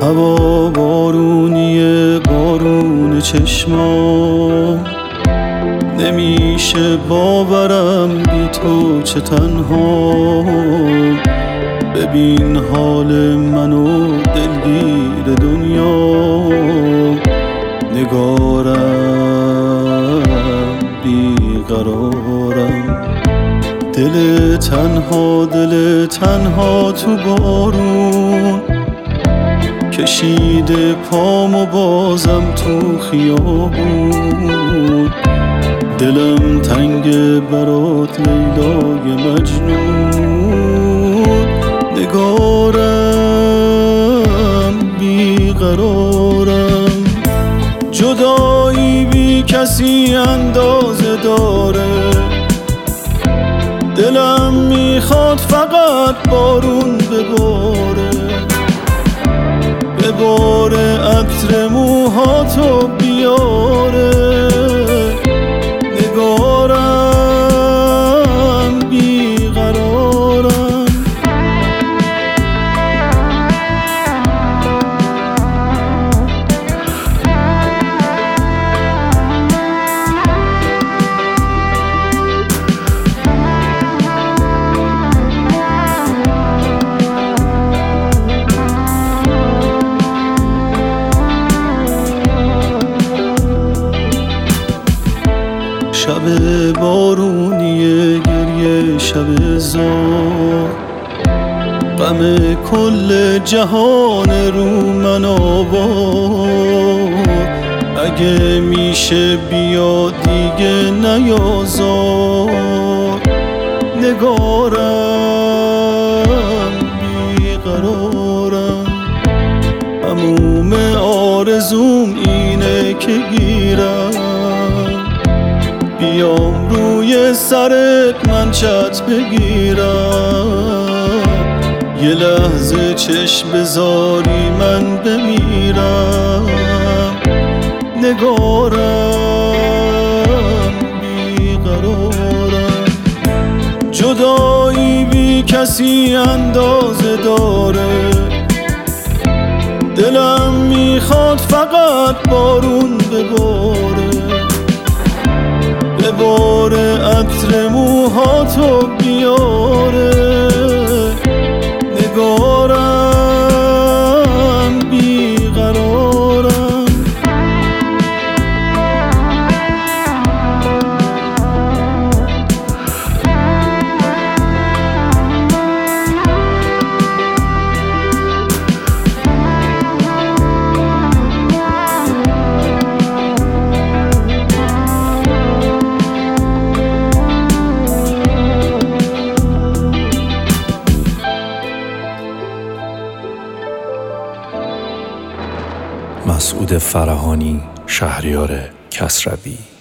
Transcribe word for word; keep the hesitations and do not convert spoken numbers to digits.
هوا بارونیه، بارون چشمام، نمیشه باورم بی تو چه تنها. ببین حال منو دلگیر دنیا، نگارم بیقرارم. دل تنها دل تنها تو بارون، کشیده پامو بازم تو خیابون. دلم تنگ برات لیلای مجنون، نگارم بیقرارم. جدایی بی کسی اندازه داره، دلم میخواد فقط بارون بباره. بباره عطر موهاتو بیاره، نگارم بیقرارم. شب بارونیه، گریه شب زار، غم کل جهان رو من آوار. اگه میشه بیا دیگه نیازار، نگارم بیقرارم. تموم آرزوم اینه که گیرم، بیام روی سرت من چت بگیرم. یه لحظه چشم بذاری من بمیرم، نگارم بیقرارم. جدایی بی کسی اندازه داره، دلم میخواد فقط بارون بباره. بباره عطر موهاتو بیاره، نگارم بیقرارم. مسعود فرهانی، شهریار کسروی.